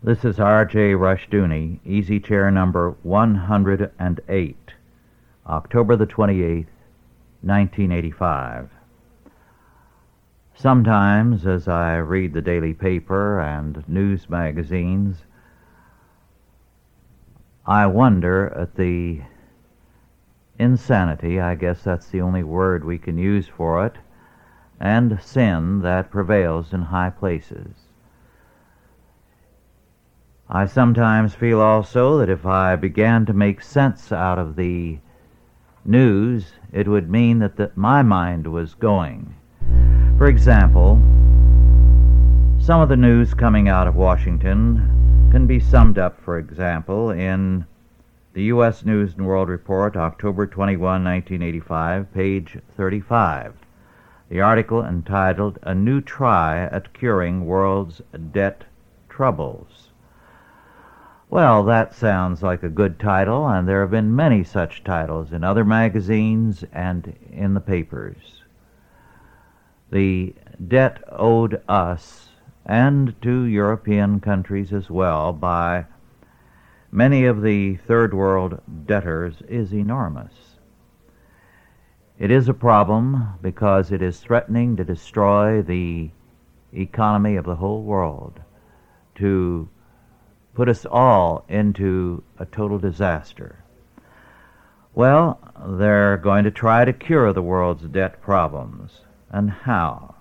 This is R.J. Rushdoony, Easy Chair number 108, October the 28th, 1985. Sometimes, as I read the daily paper and news magazines, I wonder at the insanity, I guess that's the only word we can use for it, and sin that prevails in high places. I sometimes feel also that if I began to make sense out of the news, it would mean that my mind was going. For example, some of the news coming out of Washington can be summed up, for example, in the U.S. News and World Report, October 21, 1985, page 35. The article entitled, "A New Try at Curing World's Debt Troubles." Well, that sounds like a good title, and there have been many such titles in other magazines and in the papers. The debt owed us, and to European countries as well, by many of the third world debtors is enormous. It is a problem because it is threatening to destroy the economy of the whole world, to put us all into a total disaster. Well, they're going to try to cure the world's debt problems. And how?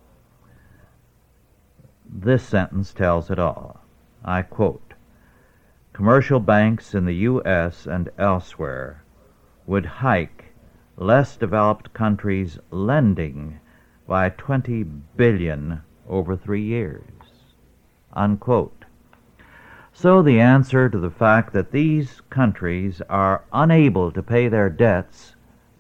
This sentence tells it all. I quote, "Commercial banks in the U.S. and elsewhere would hike less developed countries' lending by $20 billion over 3 years." Unquote. So the answer to the fact that these countries are unable to pay their debts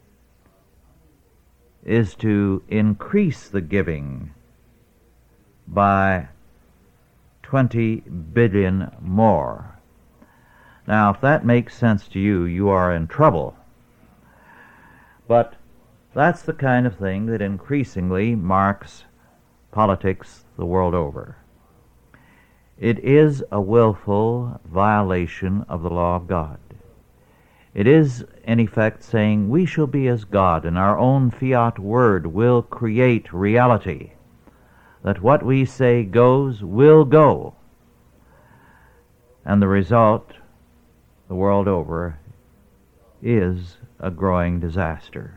is to increase the giving by $20 billion more. Now, if that makes sense to you, you are in trouble. But that's the kind of thing that increasingly marks politics the world over. It is a willful violation of the law of God. It is, in effect, saying we shall be as God, and our own fiat word will create reality, that what we say goes will go. And the result, the world over, is a growing disaster.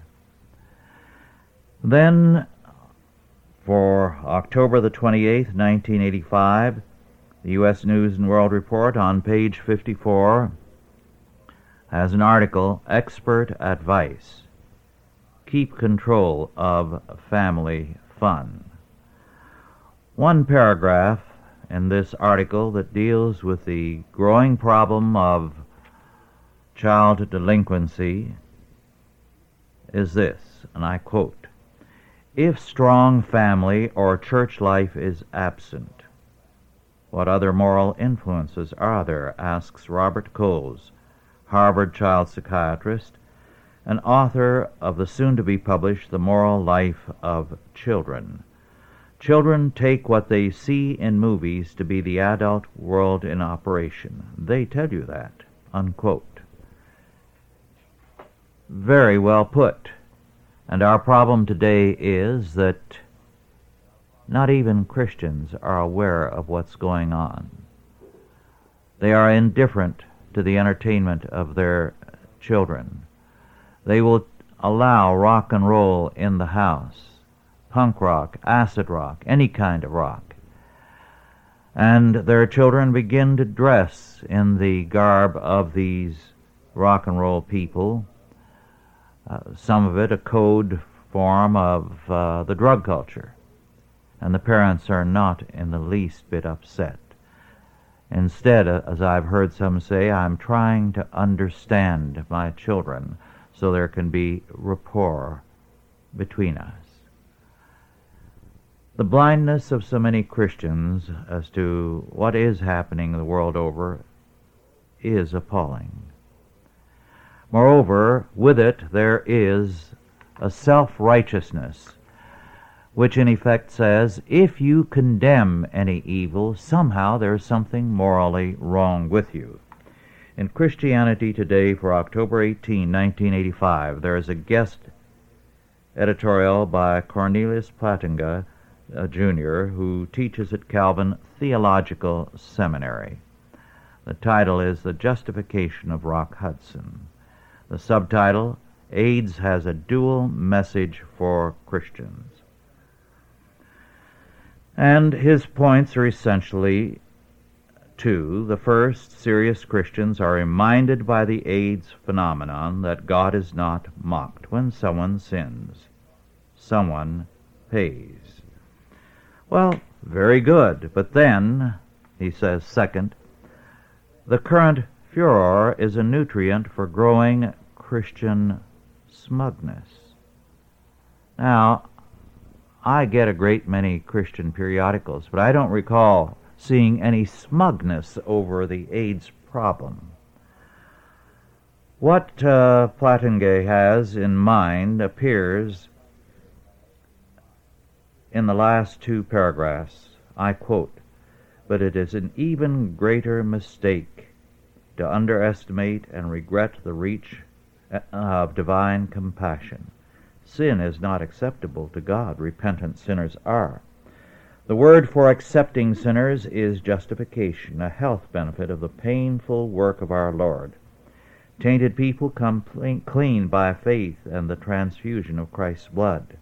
Then, for October the 28th, 1985, the U.S. News and World Report on page 54 has an article, "Expert Advice. Keep Control of Family Fun." One paragraph in this article that deals with the growing problem of child delinquency is this, and I quote, "If strong family or church life is absent, what other moral influences are there?" asks Robert Coles, Harvard child psychiatrist and author of the soon-to-be-published The Moral Life of Children. Children take what they see in movies to be the adult world in operation. They tell you that, unquote. Very well put. And our problem today is that not even Christians are aware of what's going on. They are indifferent to the entertainment of their children. They will allow rock and roll in the house, punk rock, acid rock, any kind of rock. And their children begin to dress in the garb of these rock and roll people, some of it a code form of the drug culture. And the parents are not in the least bit upset. Instead, as I've heard some say, I'm trying to understand my children so there can be rapport between us. The blindness of so many Christians as to what is happening the world over is appalling. Moreover, with it there is a self-righteousness which in effect says, if you condemn any evil, somehow there's something morally wrong with you. In Christianity Today for October 18, 1985, there is a guest editorial by Cornelius Plantinga, Jr., who teaches at Calvin Theological Seminary. The title is The Justification of Rock Hudson. The subtitle, AIDS has a dual message for Christians. And his points are essentially two. The first, serious Christians are reminded by the AIDS phenomenon that God is not mocked. When someone sins, someone pays. Well, very good. But then, he says, second, the current furor is a nutrient for growing Christian smugness. Now, I get a great many Christian periodicals, but I don't recall seeing any smugness over the AIDS problem. What Plantinga has in mind appears in the last two paragraphs. I quote, "But it is an even greater mistake to underestimate and regret the reach of divine compassion. Sin is not acceptable to God. Repentant sinners are. The word for accepting sinners is justification, a health benefit of the painful work of our Lord. Tainted people come clean by faith and the transfusion of Christ's blood.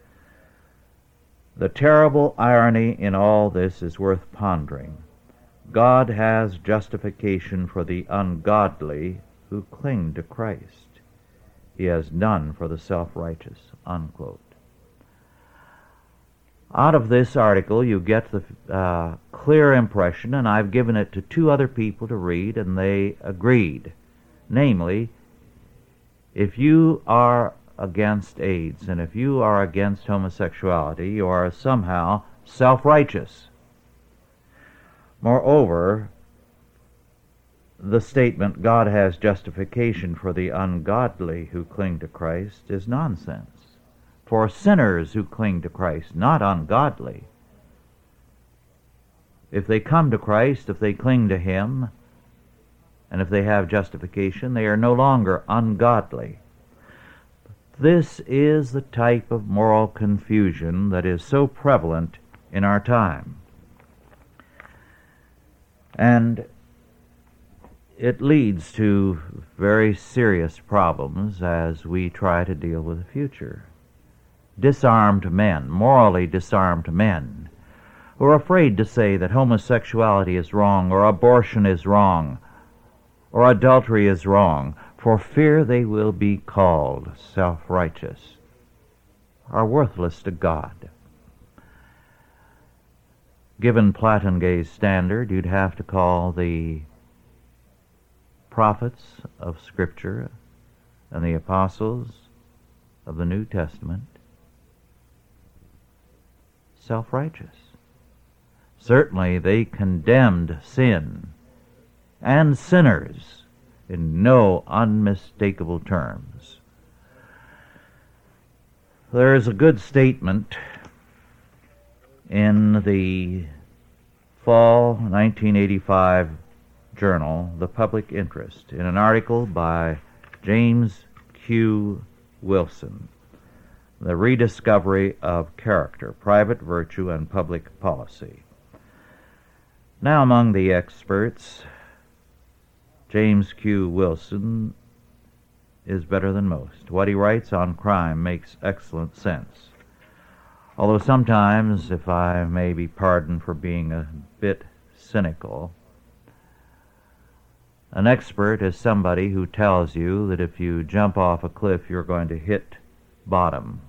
The terrible irony in all this is worth pondering. God has justification for the ungodly who cling to Christ. He has none for the self-righteous," unquote. Out of this article you get the clear impression, and I've given it to two other people to read, and they agreed. Namely, if you are against AIDS and if you are against homosexuality, you are somehow self-righteous. Moreover, the statement, God has justification for the ungodly who cling to Christ, is nonsense. For sinners who cling to Christ, not ungodly. If they come to Christ, if they cling to Him, and if they have justification, they are no longer ungodly. This is the type of moral confusion that is so prevalent in our time. And it leads to very serious problems as we try to deal with the future. Disarmed men, morally disarmed men, who are afraid to say that homosexuality is wrong, or abortion is wrong, or adultery is wrong, for fear they will be called self-righteous, are worthless to God. Given Plantinga's standard, you'd have to call the prophets of Scripture and the apostles of the New Testament self-righteous. Certainly they condemned sin and sinners in no unmistakable terms. There is a good statement in the fall 1985 journal, The Public Interest, in an article by James Q. Wilson, The Rediscovery of Character, Private Virtue, and Public Policy. Now, among the experts, James Q. Wilson is better than most. What he writes on crime makes excellent sense. Although sometimes, if I may be pardoned for being a bit cynical, an expert is somebody who tells you that if you jump off a cliff, you're going to hit bottom.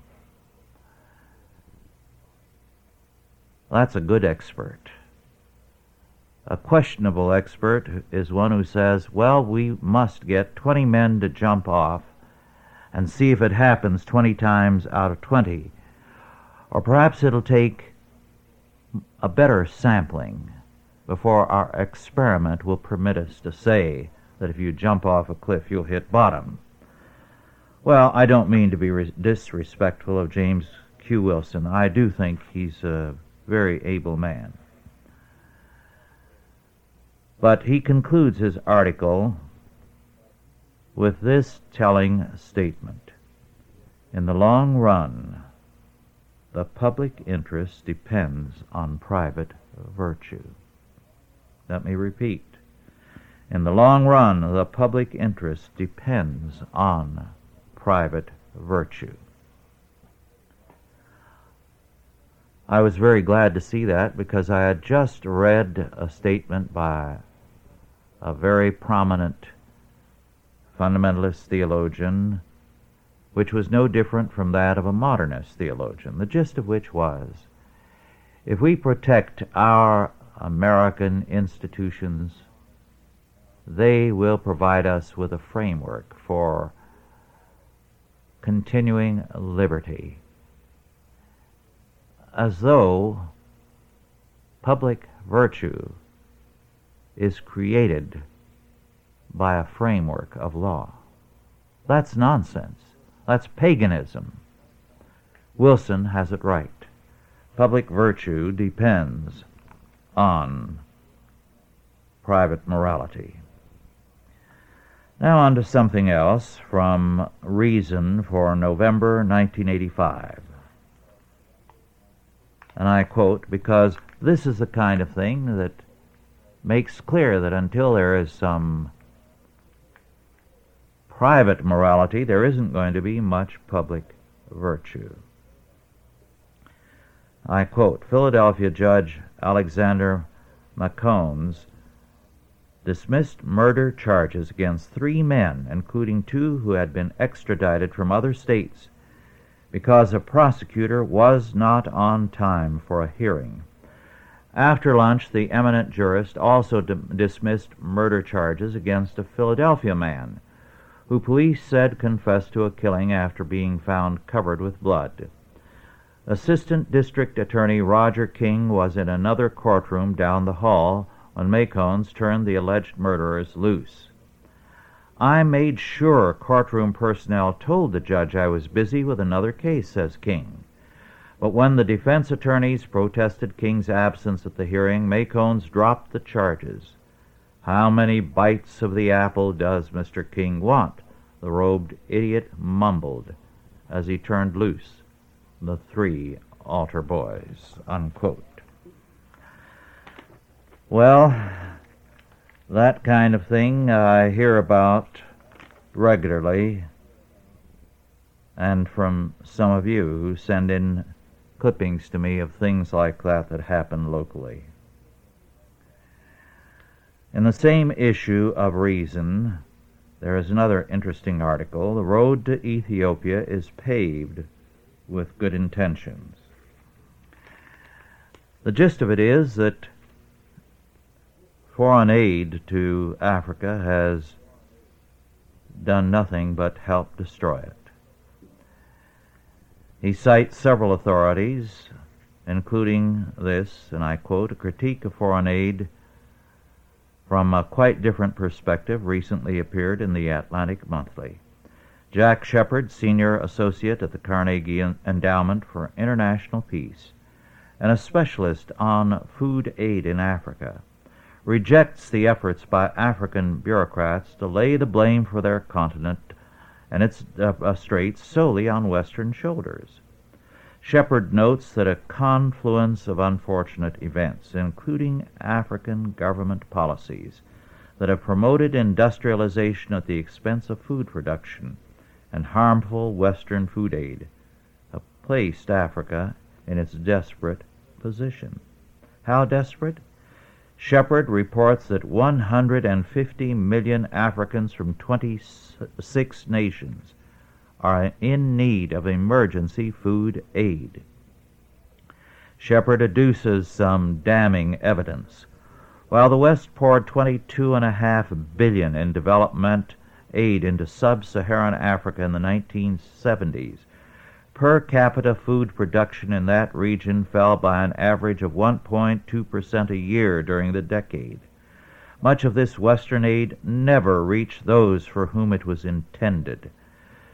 That's a good expert. A questionable expert is one who says, well, we must get 20 men to jump off and see if it happens 20 times out of 20. Or perhaps it'll take a better sampling before our experiment will permit us to say that if you jump off a cliff, you'll hit bottom. Well, I don't mean to be disrespectful of James Q. Wilson. I do think he's a very able man. But he concludes his article with this telling statement: in the long run, the public interest depends on private virtue. Let me repeat. In the long run, the public interest depends on private virtue. I was very glad to see that, because I had just read a statement by a very prominent fundamentalist theologian, which was no different from that of a modernist theologian, the gist of which was, if we protect our American institutions, they will provide us with a framework for continuing liberty, as though public virtue is created by a framework of law. That's nonsense. That's paganism. Wilson has it right. Public virtue depends on private morality. Now on to something else from Reason for November 1985. And I quote, because this is the kind of thing that makes clear that until there is some private morality, there isn't going to be much public virtue. I quote, Philadelphia Judge Alexander McCombs dismissed murder charges against 3 men, including 2 who had been extradited from other states, because a prosecutor was not on time for a hearing. After lunch, the eminent jurist also dismissed murder charges against a Philadelphia man, who police said confessed to a killing after being found covered with blood. Assistant District Attorney Roger King was in another courtroom down the hall when McCombs turned the alleged murderers loose. I made sure courtroom personnel told the judge I was busy with another case, says King. But when the defense attorneys protested King's absence at the hearing, McCombs dropped the charges. How many bites of the apple does Mr. King want? The robed idiot mumbled as he turned loose the 3 altar boys, unquote. Well, that kind of thing I hear about regularly, and from some of you who send in clippings to me of things like that that happen locally. In the same issue of Reason, there is another interesting article. The road to Ethiopia is paved with good intentions. The gist of it is that foreign aid to Africa has done nothing but help destroy it. He cites several authorities, including this, and I quote, a critique of foreign aid from a quite different perspective recently appeared in the Atlantic Monthly. Jack Shepard, Senior Associate at the Carnegie Endowment for International Peace, and a specialist on food aid in Africa, rejects the efforts by African bureaucrats to lay the blame for their continent and its straits solely on Western shoulders. Shepard notes that a confluence of unfortunate events, including African government policies that have promoted industrialization at the expense of food production and harmful Western food aid, have placed Africa in its desperate position. How desperate? Shepard reports that 150 million Africans from 26 nations are in need of emergency food aid. Shepard adduces some damning evidence. While the West poured $22.5 billion in development aid into sub-Saharan Africa in the 1970s, per capita food production in that region fell by an average of 1.2% a year during the decade. Much of this Western aid never reached those for whom it was intended.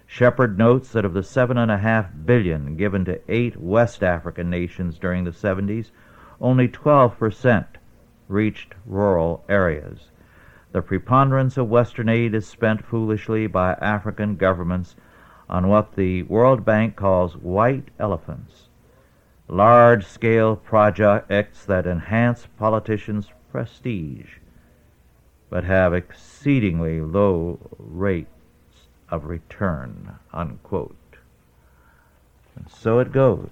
Shepard notes that of the $7.5 billion given to 8 West African nations during the 70s, only 12% reached rural areas. The preponderance of Western aid is spent foolishly by African governments on what the World Bank calls white elephants, large-scale projects that enhance politicians' prestige but have exceedingly low rates of return, unquote. And so it goes.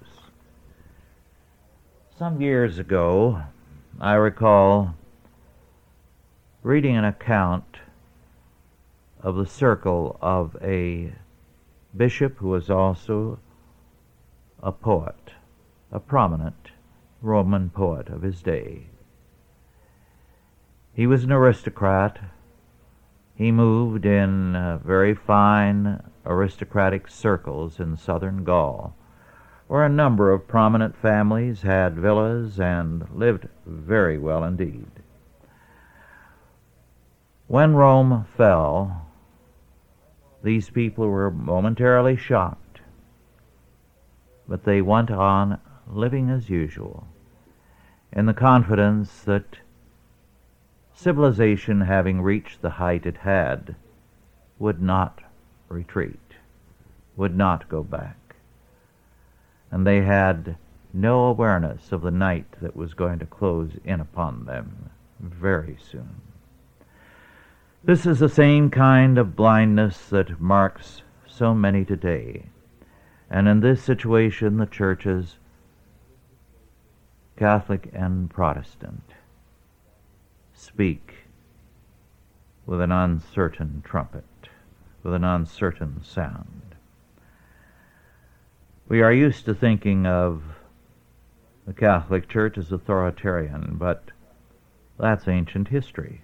Some years ago, I recall reading an account of the circle of a bishop who was also a poet, a prominent Roman poet of his day. He was an aristocrat. He moved in very fine aristocratic circles in southern Gaul, where a number of prominent families had villas and lived very well indeed. When Rome fell, these people were momentarily shocked, but they went on living as usual, in the confidence that civilization, having reached the height it had, would not retreat, would not go back. And they had no awareness of the night that was going to close in upon them very soon. This is the same kind of blindness that marks so many today. And in this situation, the churches, Catholic and Protestant, speak with an uncertain trumpet, with an uncertain sound. We are used to thinking of the Catholic Church as authoritarian, but that's ancient history.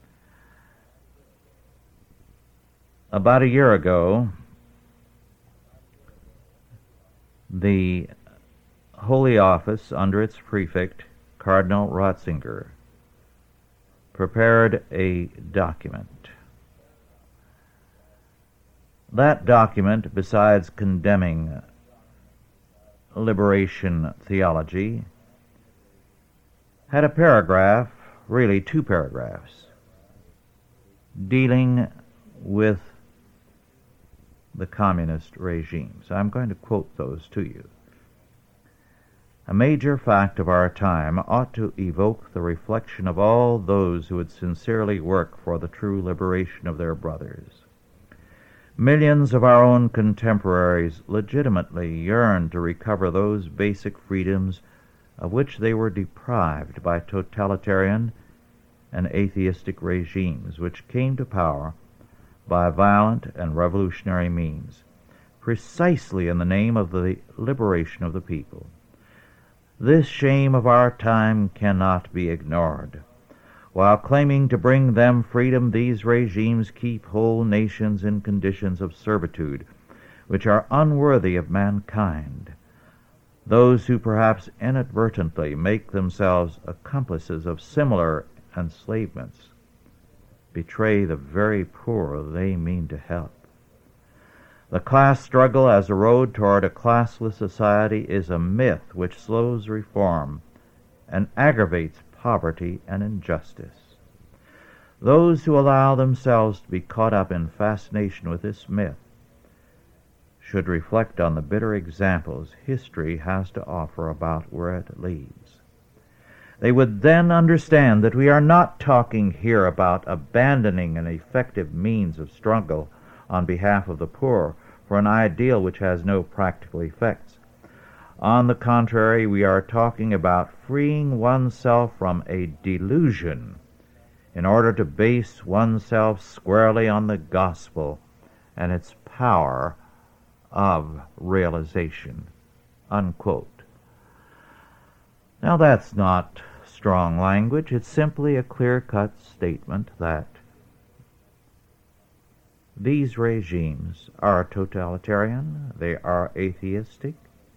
About a year ago, the Holy Office, under its prefect, Cardinal Ratzinger, prepared a document. That document, besides condemning liberation theology, had a paragraph, really 2 paragraphs, dealing with the communist regimes. I'm going to quote those to you. A major fact of our time ought to evoke the reflection of all those who would sincerely work for the true liberation of their brothers. Millions of our own contemporaries legitimately yearn to recover those basic freedoms of which they were deprived by totalitarian and atheistic regimes which came to power by violent and revolutionary means, precisely in the name of the liberation of the people. This shame of our time cannot be ignored. While claiming to bring them freedom, these regimes keep whole nations in conditions of servitude which are unworthy of mankind. Those who perhaps inadvertently make themselves accomplices of similar enslavements betray the very poor they mean to help. The class struggle as a road toward a classless society is a myth which slows reform and aggravates poverty and injustice. Those who allow themselves to be caught up in fascination with this myth should reflect on the bitter examples history has to offer about where it leads. They would then understand that we are not talking here about abandoning an effective means of struggle on behalf of the poor for an ideal which has no practical effects. On the contrary, we are talking about freeing oneself from a delusion in order to base oneself squarely on the gospel and its power of realization, unquote. Now that's not strong language. It's simply a clear-cut statement that these regimes are totalitarian, they are atheistic,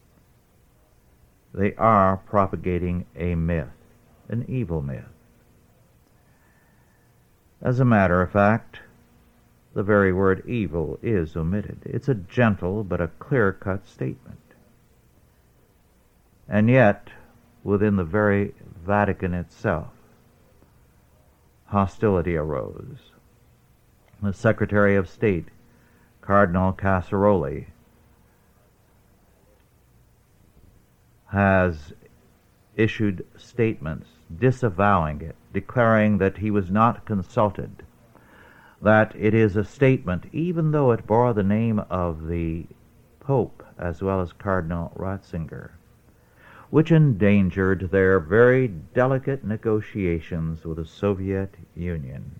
they are propagating a myth, an evil myth. As a matter of fact, the very word evil is omitted. It's a gentle but a clear-cut statement. And yet, within the very Vatican itself, hostility arose. The Secretary of State, Cardinal Casseroli, has issued statements disavowing it, declaring that he was not consulted, that it is a statement, even though it bore the name of the Pope as well as Cardinal Ratzinger, which endangered their very delicate negotiations with the Soviet Union.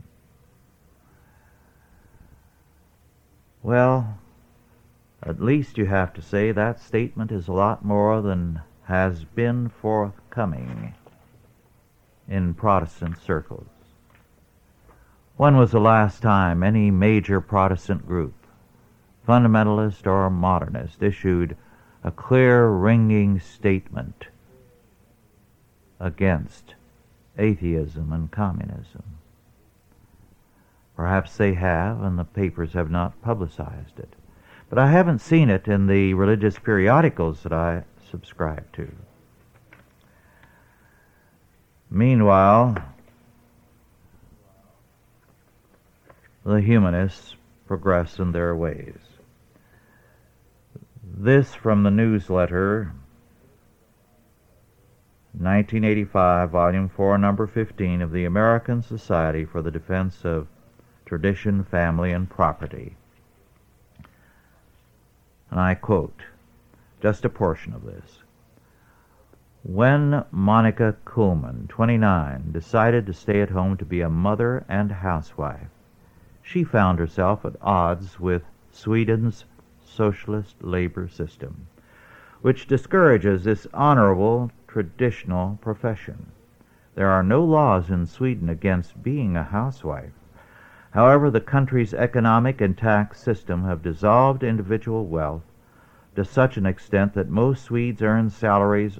Well, at least you have to say that statement is a lot more than has been forthcoming in Protestant circles. When was the last time any major Protestant group, fundamentalist or modernist, issued a clear, ringing statement against atheism and communism? Perhaps they have, and the papers have not publicized it. But I haven't seen it in the religious periodicals that I subscribe to. Meanwhile, the humanists progress in their ways. This from the newsletter, 1985, Volume 4, Number 15 of the American Society for the Defense of Tradition, Family, and Property. And I quote just a portion of this. When Monica Kuhlman, 29, decided to stay at home to be a mother and housewife, she found herself at odds with Sweden's socialist labor system, which discourages this honorable traditional profession. There are no laws in Sweden against being a housewife. However, the country's economic and tax system have dissolved individual wealth to such an extent that most Swedes earn salaries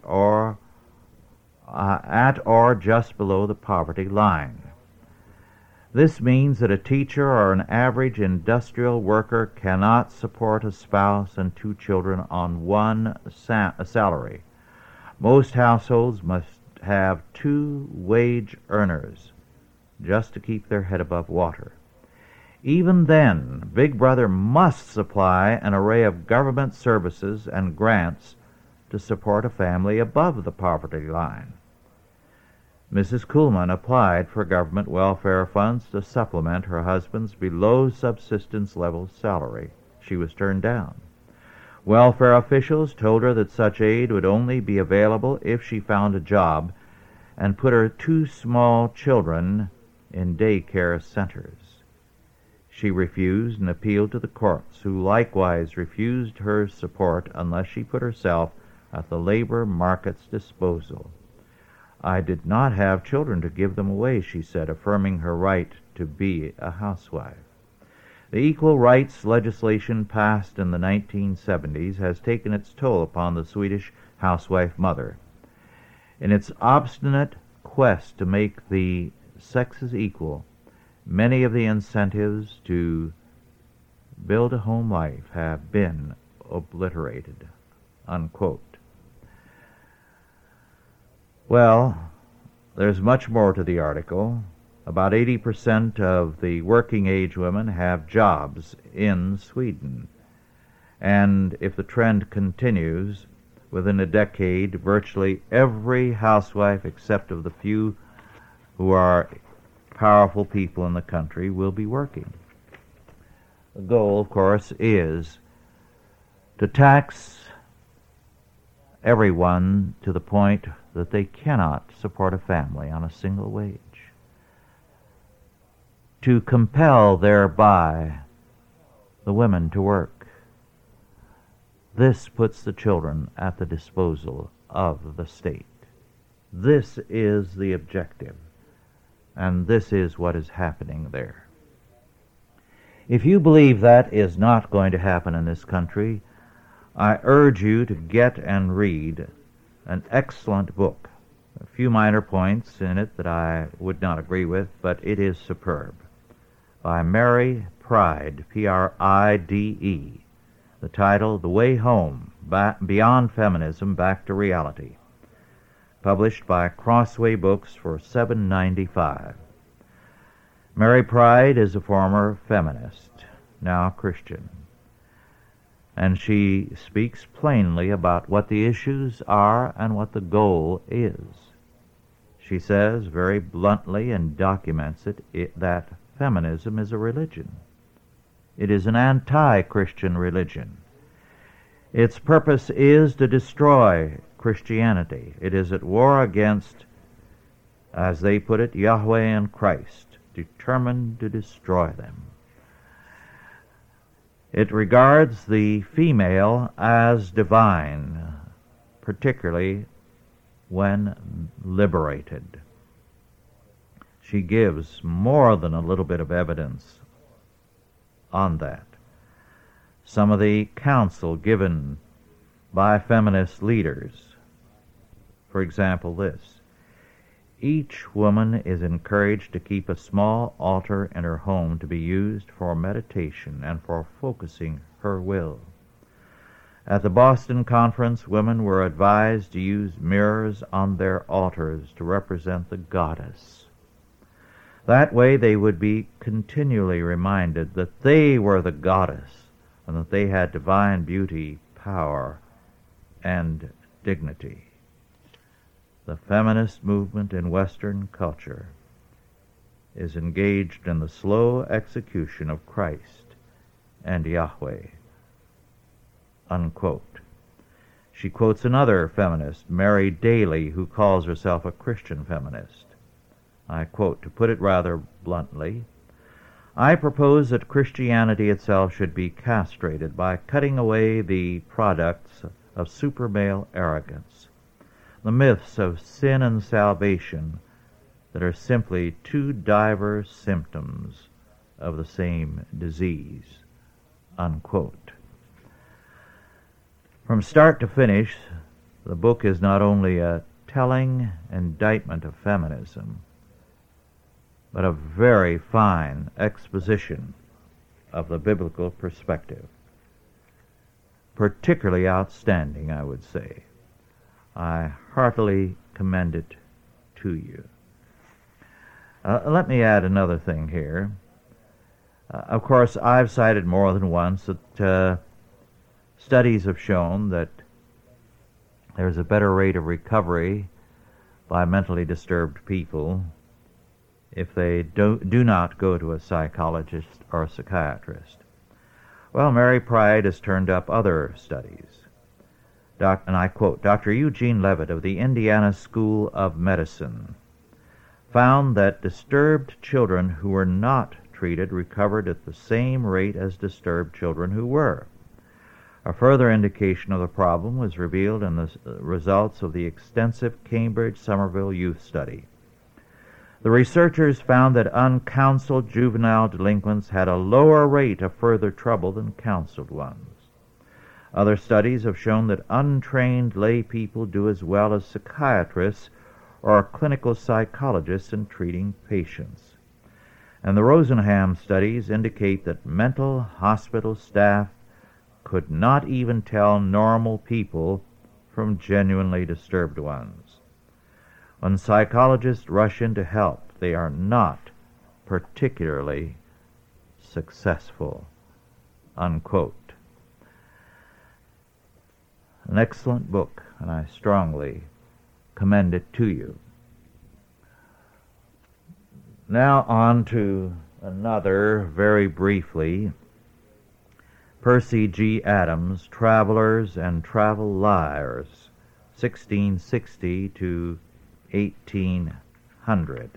at or just below the poverty line. This means that a teacher or an average industrial worker cannot support a spouse and 2 children on one salary. Most households must have 2 wage earners just to keep their head above water. Even then, Big Brother must supply an array of government services and grants to support a family above the poverty line. Mrs. Kuhlman applied for government welfare funds to supplement her husband's below subsistence level salary. She was turned down. Welfare officials told her that such aid would only be available if she found a job and put her 2 small children in daycare centers. She refused and appealed to the courts, who likewise refused her support unless she put herself at the labor market's disposal. I did not have children to give them away, she said, affirming her right to be a housewife. The equal rights legislation passed in the 1970s has taken its toll upon the Swedish housewife mother. In its obstinate quest to make the sexes equal, many of the incentives to build a home life have been obliterated." Unquote. Well, there's much more to the article. About 80% of the working age women have jobs in Sweden. And if the trend continues, within a decade, virtually every housewife, except of the few who are powerful people in the country, will be working. The goal, of course, is to tax everyone to the point that they cannot support a family on a single wage, to compel thereby the women to work. This puts the children at the disposal of the state. This is the objective, and this is what is happening there. If you believe that is not going to happen in this country, I urge you to get and read an excellent book. A few minor points in it that I would not agree with, but it is superb. By Mary Pride, Pride. The title, The Way Home, Beyond Feminism, Back to Reality, published by Crossway Books for $7.95. Mary Pride is a former feminist, now Christian, and she speaks plainly about what the issues are and what the goal is. She says very bluntly and documents it that feminism is a religion. It is an anti-Christian religion. Its purpose is to destroy Christianity. It is at war against, as they put it, Yahweh and Christ, determined to destroy them. It regards the female as divine, particularly when liberated. She gives more than a little bit of evidence on that. Some of the counsel given by feminist leaders, for example, this: each woman is encouraged to keep a small altar in her home to be used for meditation and for focusing her will. At the Boston Conference, women were advised to use mirrors on their altars to represent the goddess. That way they would be continually reminded that they were the goddess and that they had divine beauty, power, and dignity. The feminist movement in Western culture is engaged in the slow execution of Christ and Yahweh." Unquote. She quotes another feminist, Mary Daly, who calls herself a Christian feminist. I quote, to put it rather bluntly, "I propose that Christianity itself should be castrated by cutting away the products of supermale arrogance, the myths of sin and salvation that are simply two diverse symptoms of the same disease." Unquote. From start to finish, the book is not only a telling indictment of feminism, but a very fine exposition of the biblical perspective. Particularly outstanding, I would say. I heartily commend it to you. Let me add another thing here. Of course, I've cited more than once that studies have shown that there's a better rate of recovery by mentally disturbed people if they do not go to a psychologist or a psychiatrist. Well, Mary Pride has turned up other studies. And I quote, Dr. Eugene Levitt of the Indiana School of Medicine found that disturbed children who were not treated recovered at the same rate as disturbed children who were. A further indication of the problem was revealed in the results of the extensive Cambridge-Somerville Youth Study. The researchers found that uncounseled juvenile delinquents had a lower rate of further trouble than counseled ones. Other studies have shown that untrained lay people do as well as psychiatrists or clinical psychologists in treating patients. And the Rosenham studies indicate that mental hospital staff could not even tell normal people from genuinely disturbed ones. When psychologists rush in to help, they are not particularly successful." Unquote. An excellent book, and I strongly commend it to you. Now on to another, very briefly. Percy G. Adams, Travelers and Travel Liars, 1660 to 1800.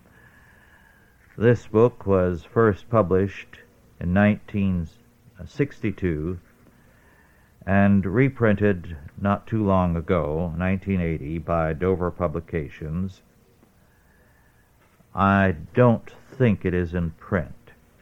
This book was first published in 1962 and reprinted not too long ago, 1980, by Dover Publications. I don't think it is in print.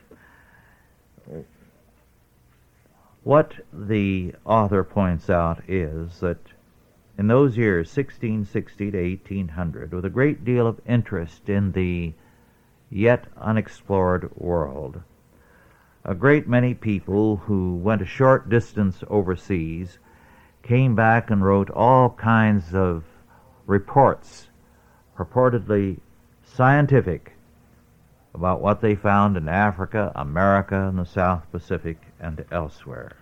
What the author points out is that in those years, 1660 to 1800, with a great deal of interest in the yet unexplored world, a great many people who went a short distance overseas came back and wrote all kinds of reports, purportedly scientific, about what they found in Africa, America, and the South Pacific, and elsewhere.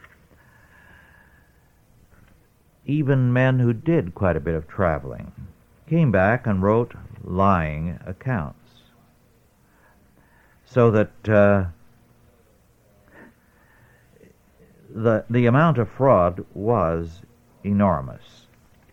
Even men who did quite a bit of traveling came back and wrote lying accounts, so that the amount of fraud was enormous.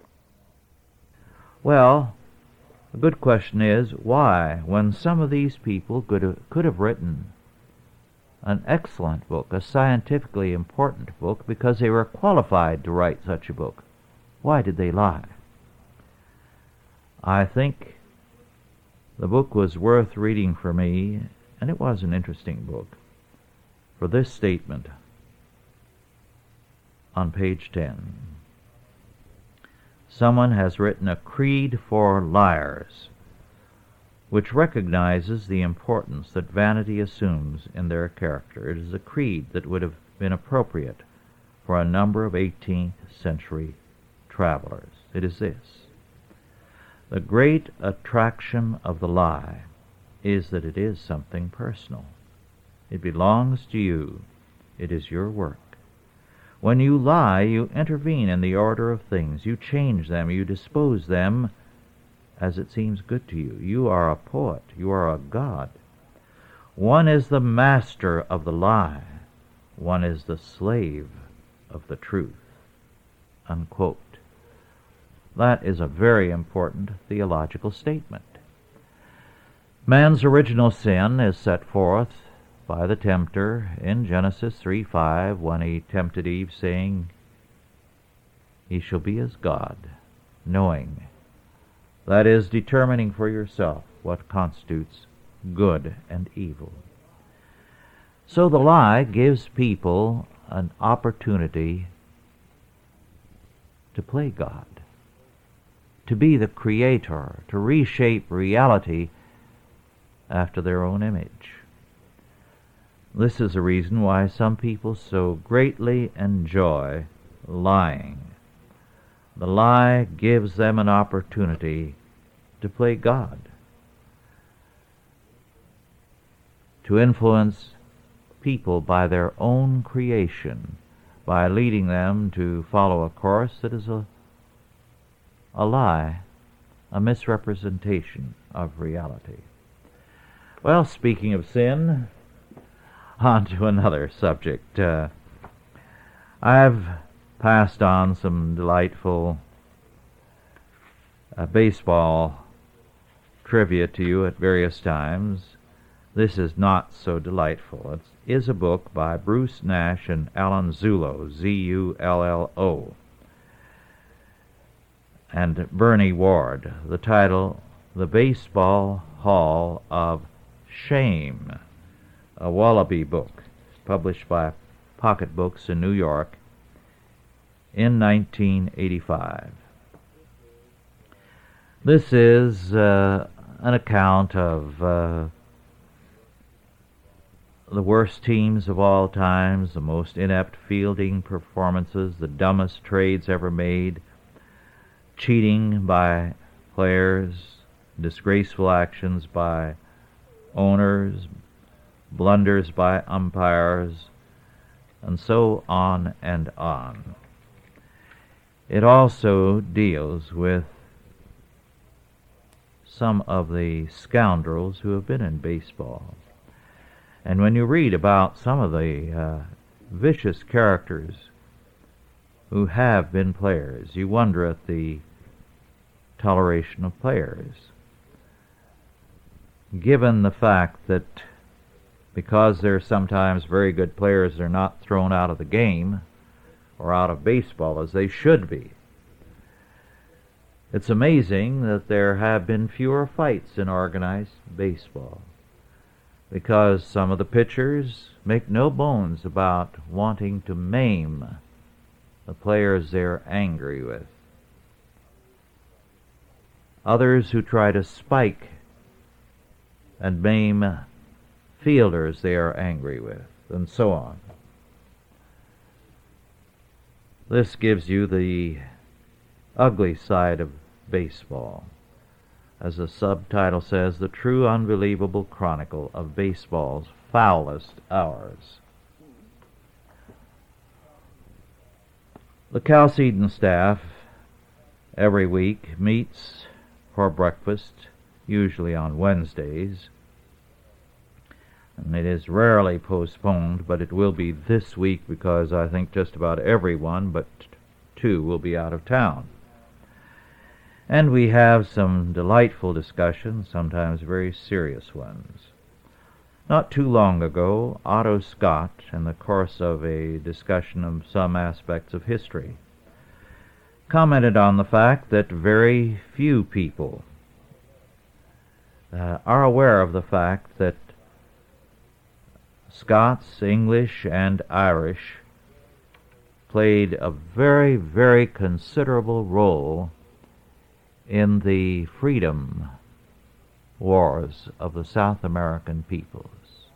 Well, the good question is, why, when some of these people could have written an excellent book, a scientifically important book, because they were qualified to write such a book, why did they lie? I think the book was worth reading for me, and it was an interesting book, for this statement on page 10. Someone has written a creed for liars, which recognizes the importance that vanity assumes in their character. It is a creed that would have been appropriate for a number of 18th century travelers. It is this: the great attraction of the lie is that it is something personal. It belongs to you. It is your work. When you lie, you intervene in the order of things. You change them. You dispose them as it seems good to you. You are a poet. You are a god. One is the master of the lie. One is the slave of the truth. Unquote. That is a very important theological statement. Man's original sin is set forth by the tempter in Genesis 3:5, when he tempted Eve, saying, "He shall be as God," knowing. That is, determining for yourself what constitutes good and evil. So the lie gives people an opportunity to play God, to be the creator, to reshape reality after their own image. This is a reason why some people so greatly enjoy lying. The lie gives them an opportunity to play God, to influence people by their own creation, by leading them to follow a course that is a lie, a misrepresentation of reality. Well, speaking of sin, on to another subject. I've passed on some delightful baseball trivia to you at various times. This is not so delightful. It is a book by Bruce Nash and Alan Zullo, Z-U-L-L-O, and Bernie Ward. The title, The Baseball Hall of Shame, a Wallaby book, published by Pocket Books in New York in 1985. This is an account of the worst teams of all times, the most inept fielding performances, the dumbest trades ever made, cheating by players, disgraceful actions by owners, blunders by umpires, and so on and on. It also deals with some of the scoundrels who have been in baseball. And when you read about some of the vicious characters who have been players, you wonder at the toleration of players, given the fact that because they're sometimes very good players, they're not thrown out of the game or out of baseball as they should be. It's amazing that there have been fewer fights in organized baseball, because some of the pitchers make no bones about wanting to maim the players they're angry with. Others who try to spike and maim fielders they are angry with. and so on. This gives you the ugly side of baseball. As the subtitle says, the true unbelievable chronicle of baseball's foulest hours. The Chalcedon staff every week meets for breakfast, usually on Wednesdays, and it is rarely postponed, but it will be this week because I think just about everyone but two will be out of town. And we have some delightful discussions, sometimes very serious ones. Not too long ago, Otto Scott, in the course of a discussion of some aspects of history, commented on the fact that very few people are aware of the fact that Scots, English, and Irish played a very, very considerable role in the freedom wars of the South American peoples.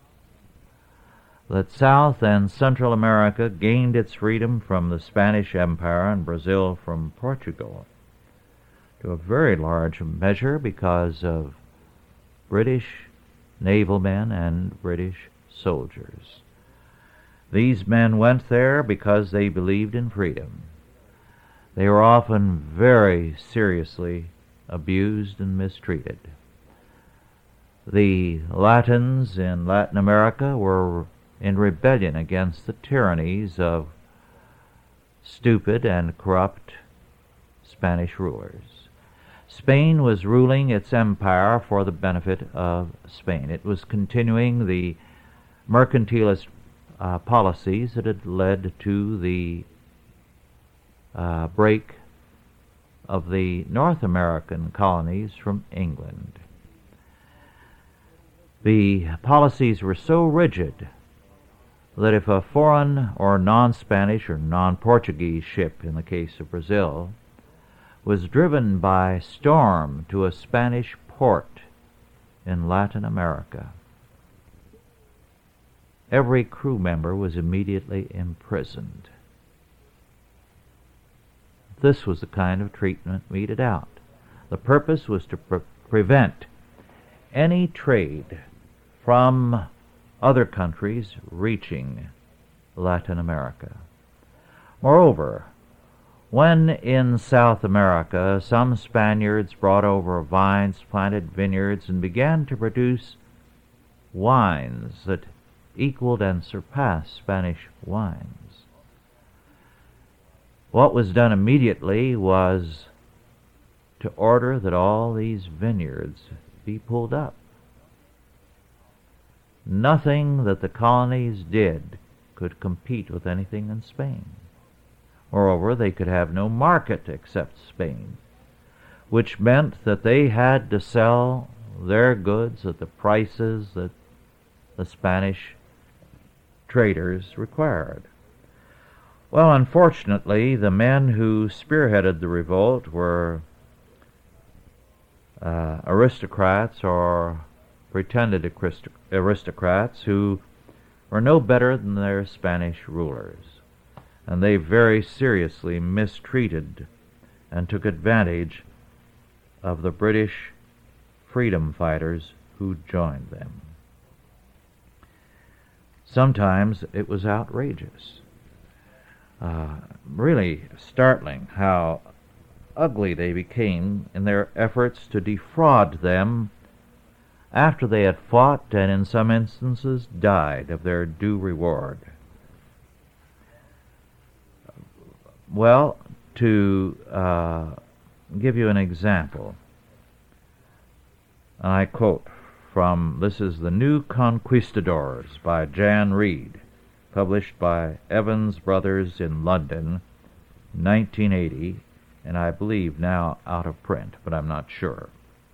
That South and Central America gained its freedom from the Spanish Empire and Brazil from Portugal to a very large measure because of British naval men and British soldiers. These men went there because they believed in freedom. They were often very seriously abused and mistreated. The Latins in Latin America were in rebellion against the tyrannies of stupid and corrupt Spanish rulers. Spain was ruling its empire for the benefit of Spain. It was continuing the mercantilist policies that had led to the break of the North American colonies from England. The policies were so rigid that if a foreign or non-Spanish or non-Portuguese ship, in the case of Brazil, was driven by storm to a Spanish port in Latin America, every crew member was immediately imprisoned. This was the kind of treatment meted out. The purpose was to prevent any trade from other countries reaching Latin America. Moreover, when in South America some Spaniards brought over vines, planted vineyards, and began to produce wines that equaled and surpassed Spanish wines, what was done immediately was to order that all these vineyards be pulled up. Nothing that the colonies did could compete with anything in Spain. Moreover, they could have no market except Spain, which meant that they had to sell their goods at the prices that the Spanish traders required. Well, unfortunately, the men who spearheaded the revolt were aristocrats or pretended aristocrats who were no better than their Spanish rulers, and they very seriously mistreated and took advantage of the British freedom fighters who joined them. Sometimes it was outrageous. Really startling how ugly they became in their efforts to defraud them after they had fought and in some instances died of their due reward. Well, to give you an example, I quote from, this is The New Conquistadors by Jan Reid, published by Evans Brothers in London, 1980, and I believe now out of print, but I'm not sure.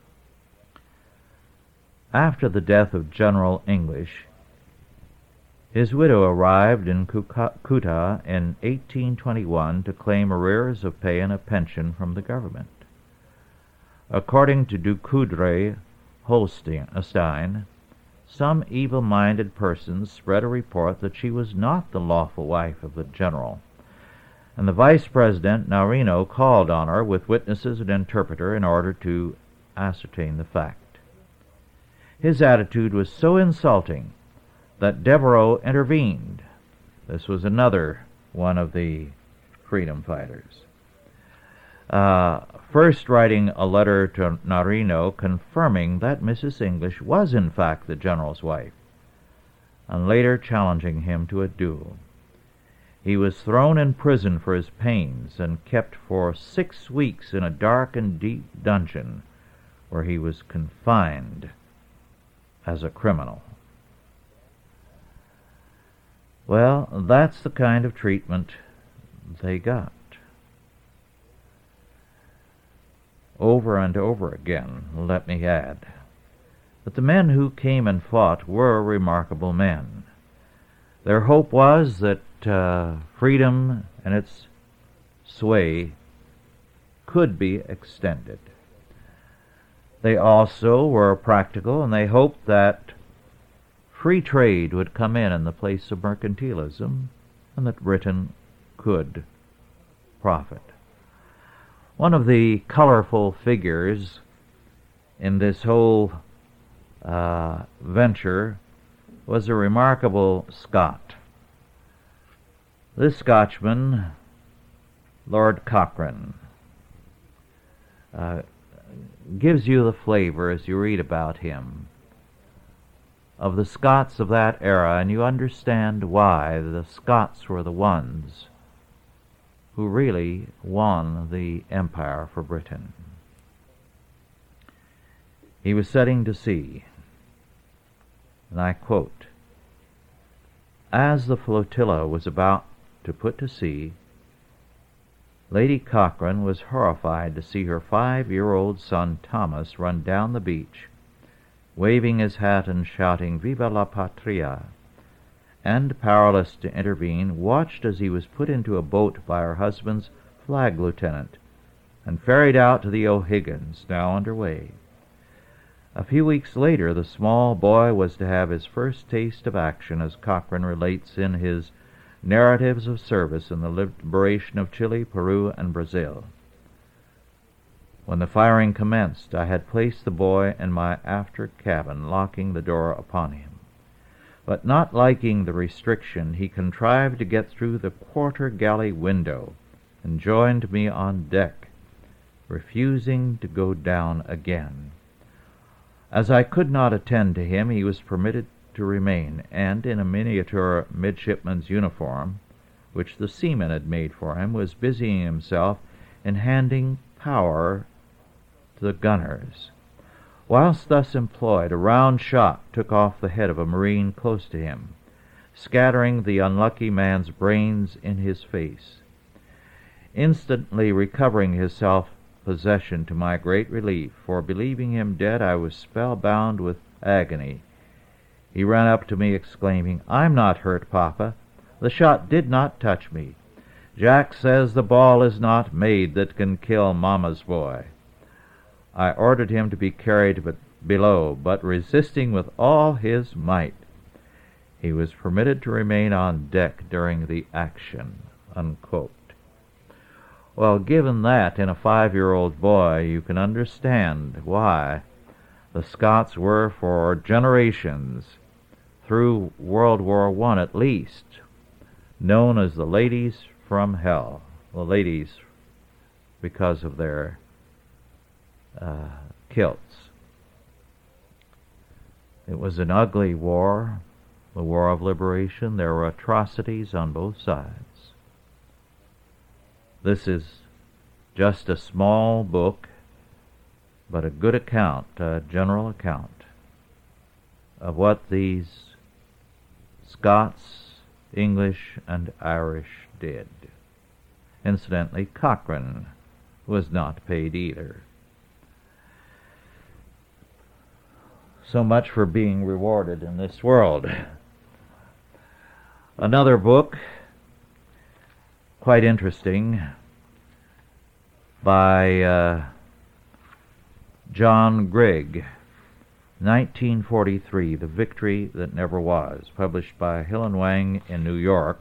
After the death of General English, his widow arrived in Calcutta in 1821 to claim arrears of pay and a pension from the government. According to Ducoudray Holstein, some evil-minded persons spread a report that she was not the lawful wife of the general, and the Vice President Naurino called on her with witnesses and interpreter in order to ascertain the fact. His attitude was so insulting that Devereaux intervened. This was another one of the freedom fighters. First writing a letter to Naurino confirming that Mrs. English was in fact the general's wife, and later challenging him to a duel. He was thrown in prison for his pains and kept for 6 weeks in a dark and deep dungeon where he was confined as a criminal. Well, that's the kind of treatment they got. Over and over again, let me add, that the men who came and fought were remarkable men. Their hope was that freedom and its sway could be extended. They also were practical, and they hoped that free trade would come in the place of mercantilism, and that Britain could profit. One of the colorful figures in this whole venture was a remarkable Scot. This Scotchman, Lord Cochrane, gives you the flavor as you read about him of the Scots of that era, and you understand why the Scots were the ones who really won the empire for Britain. He was setting to sea, and I quote, "As the flotilla was about to put to sea, Lady Cochrane was horrified to see her 5-year-old son Thomas run down the beach, waving his hat and shouting, 'Viva la Patria!' and, powerless to intervene, watched as he was put into a boat by her husband's flag lieutenant and ferried out to the O'Higgins, now under way. A few weeks later, the small boy was to have his first taste of action, as Cochrane relates in his Narratives of Service in the Liberation of Chile, Peru, and Brazil. When the firing commenced, I had placed the boy in my after cabin, locking the door upon him. But not liking the restriction, he contrived to get through the quarter-galley window and joined me on deck, refusing to go down again. As I could not attend to him, he was permitted to remain, and in a miniature midshipman's uniform, which the seaman had made for him, was busying himself in handing power to the gunners. Whilst thus employed, a round shot took off the head of a marine close to him, scattering the unlucky man's brains in his face. Instantly recovering his self-possession, to my great relief, for believing him dead I was spellbound with agony, he ran up to me exclaiming, "I'm not hurt, Papa. The shot did not touch me. Jack says the ball is not made that can kill Mama's boy." I ordered him to be carried below, but resisting with all his might, he was permitted to remain on deck during the action. Unquote. Well, given that in a 5-year-old boy, you can understand why the Scots were for generations, through World War I at least, known as the ladies from hell. The ladies because of their kilts. It was an ugly war, the War of Liberation. There were atrocities on both sides. This is just a small book, but a good account, a general account of what these Scots, English, and Irish did. Incidentally, Cochrane was not paid either. So much for being rewarded in this world. Another book, quite interesting, by John Grigg, 1943, The Victory That Never Was, published by Hill and Wang in New York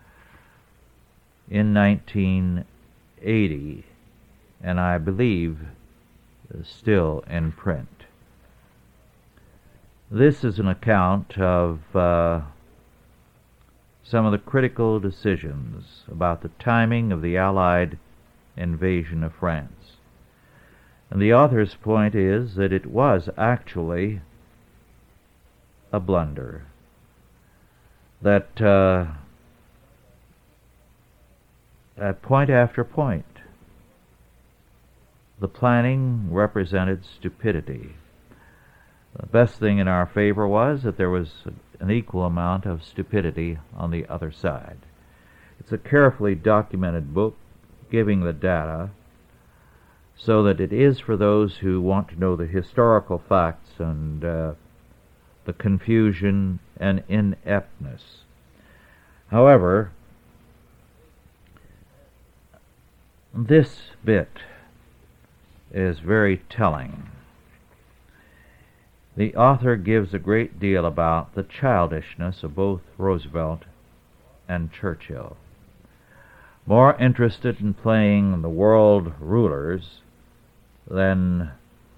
in 1980, and I believe is still in print. This is an account of some of the critical decisions about the timing of the Allied invasion of France. And the author's point is that it was actually a blunder, that at point after point, the planning represented stupidity. The best thing in our favor was that there was an equal amount of stupidity on the other side. It's a carefully documented book giving the data so that it is for those who want to know the historical facts and the confusion and ineptness. However, this bit is very telling. The author gives a great deal about the childishness of both Roosevelt and Churchill. More interested in playing the world rulers than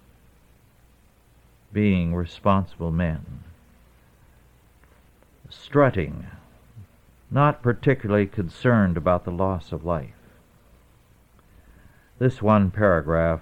being responsible men. Strutting, not particularly concerned about the loss of life. This one paragraph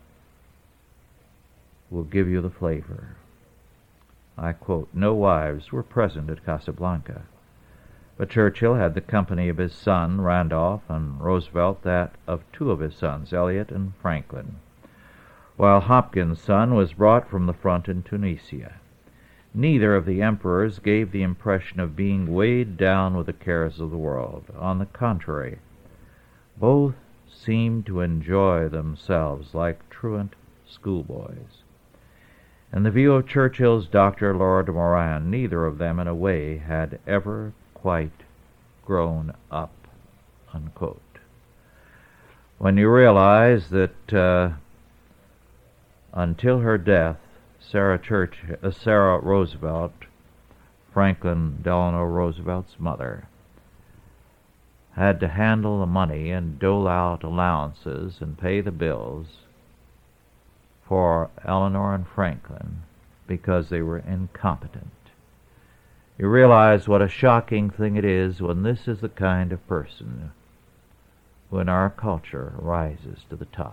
will give you the flavor. I quote, "No wives were present at Casablanca, but Churchill had the company of his son, Randolph, and Roosevelt that of two of his sons, Elliot and Franklin, while Hopkins' son was brought from the front in Tunisia. Neither of the emperors gave the impression of being weighed down with the cares of the world. On the contrary, both seemed to enjoy themselves like truant schoolboys. In the view of Churchill's Dr. Lord Moran, neither of them in a way had ever quite grown up," unquote. When you realize that until her death, Sarah Roosevelt, Franklin Delano Roosevelt's mother, had to handle the money and dole out allowances and pay the bills for Eleanor and Franklin because they were incompetent. You realize what a shocking thing it is when this is the kind of person who in our culture rises to the top.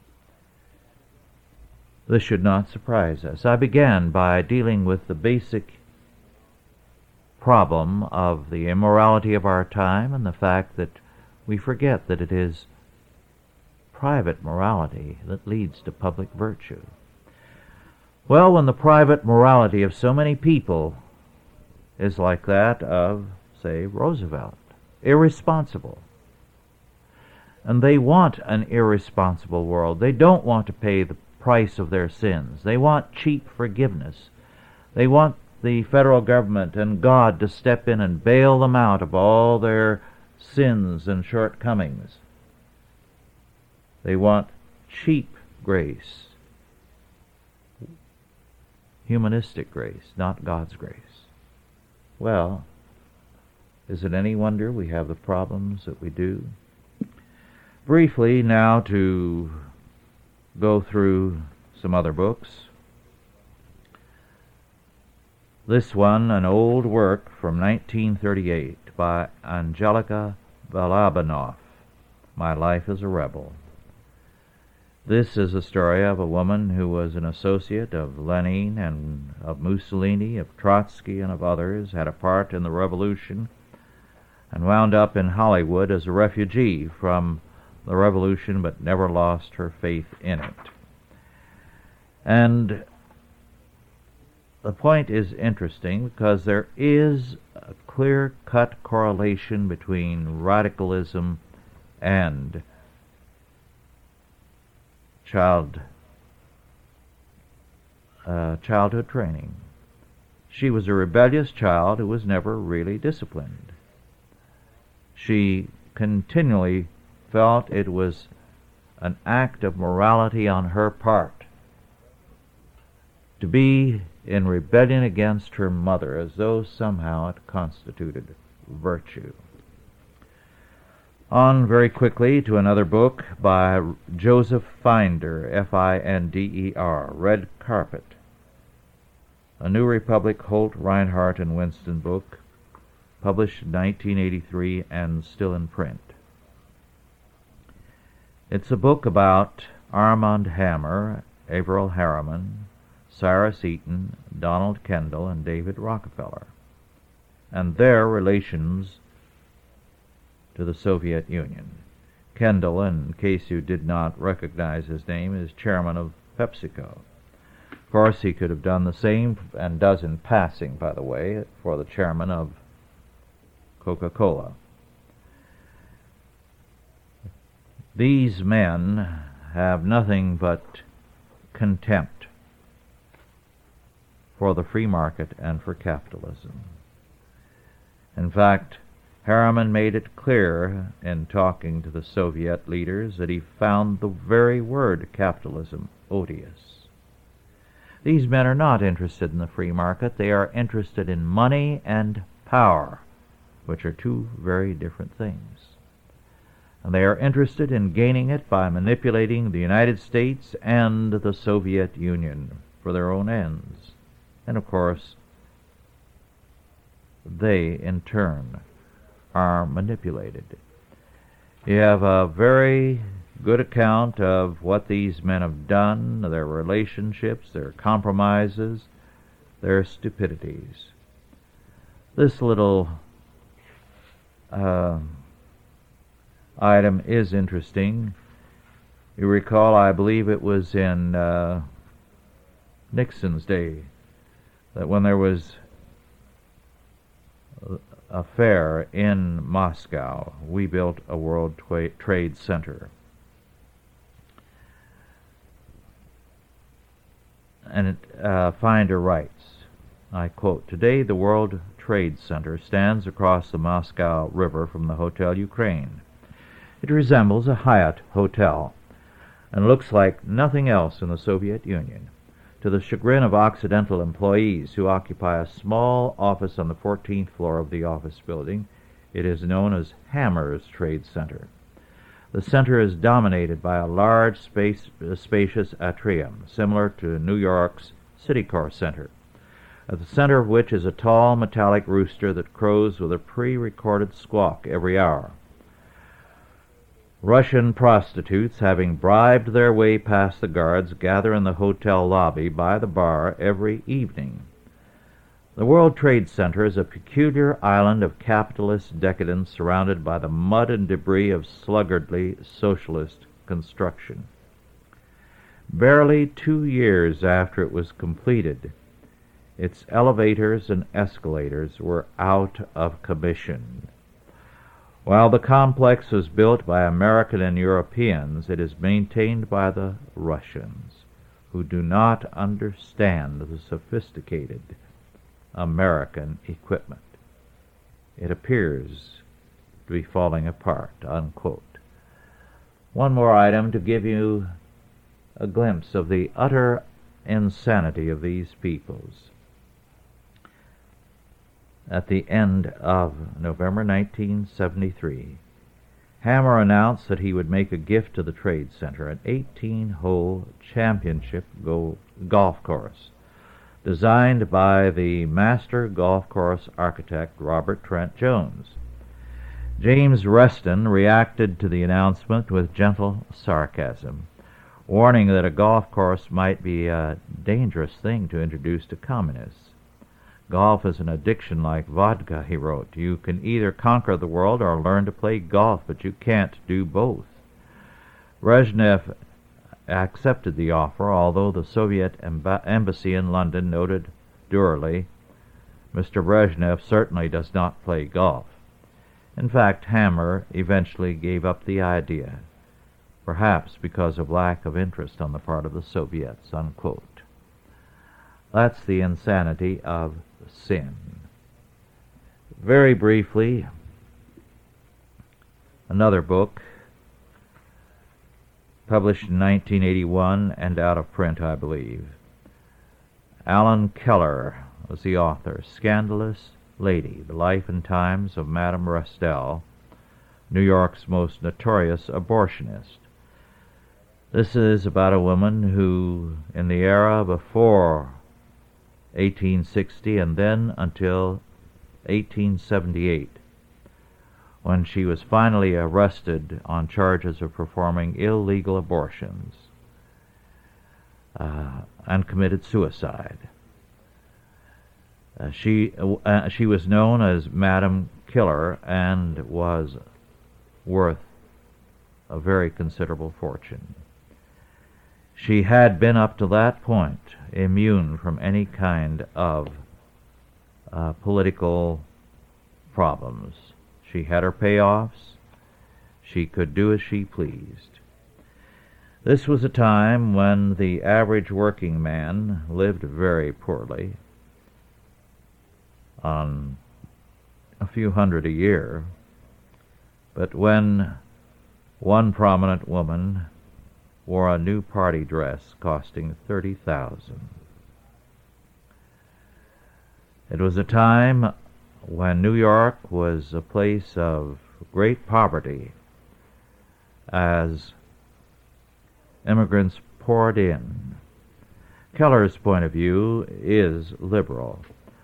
This should not surprise us. I began by dealing with the basic problem of the immorality of our time and the fact that we forget that it is private morality that leads to public virtue. Well, when the private morality of so many people is like that of, say, Roosevelt, irresponsible, and they want an irresponsible world. They don't want to pay the price of their sins. They want cheap forgiveness. They want the federal government and God to step in and bail them out of all their sins and shortcomings. They want cheap grace, humanistic grace, not God's grace. Well, is it any wonder we have the problems that we do? Briefly now to go through some other books. This one, an old work from 1938 by Angelika Balabanov, My Life as a Rebel. This is a story of a woman who was an associate of Lenin and of Mussolini, of Trotsky, and of others, had a part in the revolution, and wound up in Hollywood as a refugee from the revolution, but never lost her faith in it. And the point is interesting because there is a clear-cut correlation between radicalism and childhood training. She was a rebellious child who was never really disciplined. She continually felt it was an act of morality on her part to be in rebellion against her mother, as though somehow it constituted virtue. On very quickly to another book by Joseph Finder, Finder, Red Carpet, a New Republic, Holt, Reinhardt, and Winston book, published in 1983 and still in print. It's a book about Armand Hammer, Averell Harriman, Cyrus Eaton, Donald Kendall, and David Rockefeller, and their relations to the Soviet Union. Kendall, in case you did not recognize his name, is chairman of PepsiCo. Of course, he could have done the same, and does in passing, by the way, for the chairman of Coca-Cola. These men have nothing but contempt for the free market and for capitalism. In fact, Harriman made it clear in talking to the Soviet leaders that he found the very word capitalism odious. These men are not interested in the free market. They are interested in money and power, which are two very different things. And they are interested in gaining it by manipulating the United States and the Soviet Union for their own ends. And of course, they in turn are manipulated. You have a very good account of what these men have done, their relationships, their compromises, their stupidities. This little item is interesting. You recall, I believe it was in Nixon's day, that when there was a fair in Moscow, we built a World Trade Center. And Finder writes, I quote, "Today the World Trade Center stands across the Moscow River from the Hotel Ukraine. It resembles a Hyatt hotel and looks like nothing else in the Soviet Union. To the chagrin of Occidental employees who occupy a small office on the 14th floor of the office building, it is known as Hammer's Trade Center. The center is dominated by a large, spacious atrium, similar to New York's Citicorp Center, at the center of which is a tall metallic rooster that crows with a pre-recorded squawk every hour. Russian prostitutes, having bribed their way past the guards, gather in the hotel lobby by the bar every evening. The World Trade Center is a peculiar island of capitalist decadence surrounded by the mud and debris of sluggardly socialist construction. Barely 2 years after it was completed, its elevators and escalators were out of commission. While the complex was built by American and Europeans, it is maintained by the Russians, who do not understand the sophisticated American equipment. It appears to be falling apart," unquote. One more item to give you a glimpse of the utter insanity of these peoples. At the end of November 1973, Hammer announced that he would make a gift to the Trade Center, an 18-hole championship golf course, designed by the master golf course architect Robert Trent Jones. James Reston reacted to the announcement with gentle sarcasm, warning that a golf course might be a dangerous thing to introduce to communists. "Golf is an addiction like vodka," he wrote. "You can either conquer the world or learn to play golf, but you can't do both." Brezhnev accepted the offer, although the Soviet embassy in London noted dourly, "Mr. Brezhnev certainly does not play golf." In fact, Hammer eventually gave up the idea, perhaps because of lack of interest on the part of the Soviets, unquote. That's the insanity of sin. Very briefly, another book, published in 1981 and out of print, I believe. Alan Keller was the author. Scandalous Lady, The Life and Times of Madame Restell, New York's most notorious abortionist. This is about a woman who, in the era before 1860 and then until 1878, when she was finally arrested on charges of performing illegal abortions, and committed suicide. She was known as Madame Killer and was worth a very considerable fortune. She had been up to that point immune from any kind of political problems. She had her payoffs. She could do as she pleased. This was a time when the average working man lived very poorly, on a few hundred a year, but when one prominent woman wore a new party dress costing $30,000. It was a time when New York was a place of great poverty as immigrants poured in. Keller's point of view is liberal,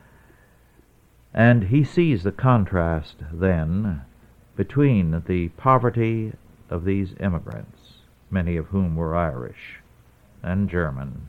and he sees the contrast then between the poverty of these immigrants, many of whom were Irish and German,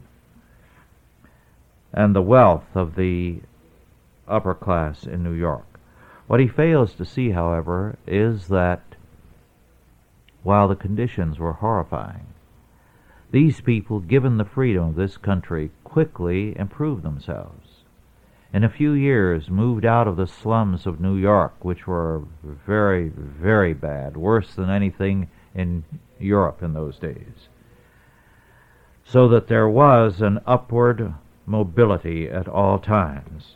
and the wealth of the upper class in New York. What he fails to see, however, is that while the conditions were horrifying, these people, given the freedom of this country, quickly improved themselves. In a few years moved out of the slums of New York, which were very, very bad, worse than anything in Europe in those days, so that there was an upward mobility at all times.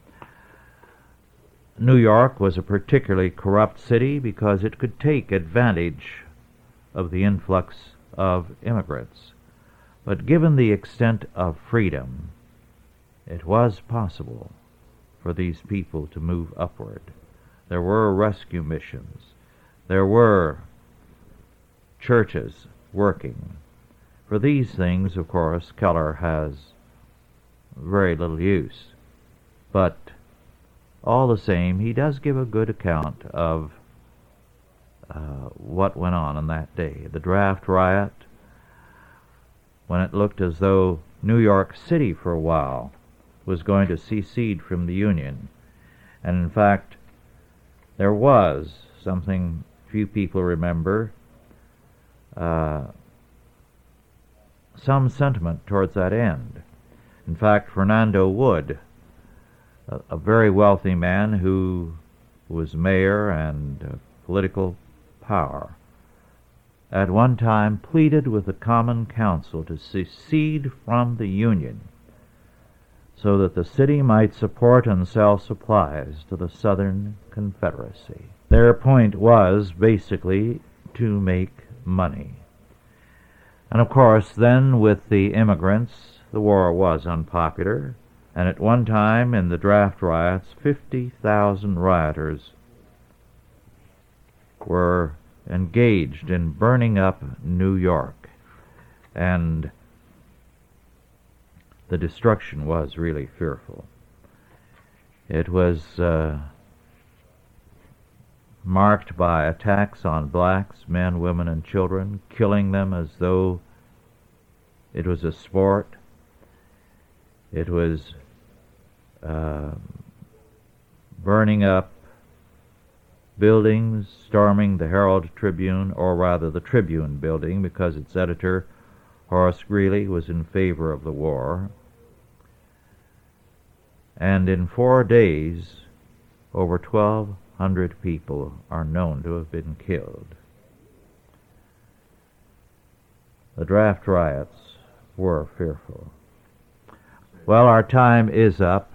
New York was a particularly corrupt city because it could take advantage of the influx of immigrants. But given the extent of freedom, it was possible for these people to move upward. There were rescue missions. There were churches working. For these things, of course, Keller has very little use. But all the same, he does give a good account of what went on that day. The draft riot, when it looked as though New York City for a while was going to secede from the Union. And in fact, there was something few people remember, some sentiment towards that end. In fact, Fernando Wood, a very wealthy man who was mayor and political power, at one time pleaded with the Common Council to secede from the Union so that the city might support and sell supplies to the Southern Confederacy. Their point was basically to make money. And of course, then with the immigrants, the war was unpopular, and at one time in the draft riots, 50,000 rioters were engaged in burning up New York, and the destruction was really fearful. It was marked by attacks on blacks, men, women, and children, killing them as though it was a sport. It was burning up buildings, storming the Herald Tribune, or rather the Tribune building, because its editor, Horace Greeley, was in favor of the war. And in 4 days, over 1,200 people are known to have been killed. The draft riots were fearful. Well, our time is up.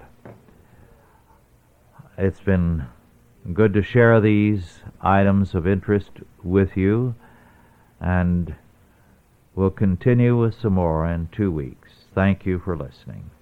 It's been good to share these items of interest with you, and we'll continue with some more in 2 weeks. Thank you for listening.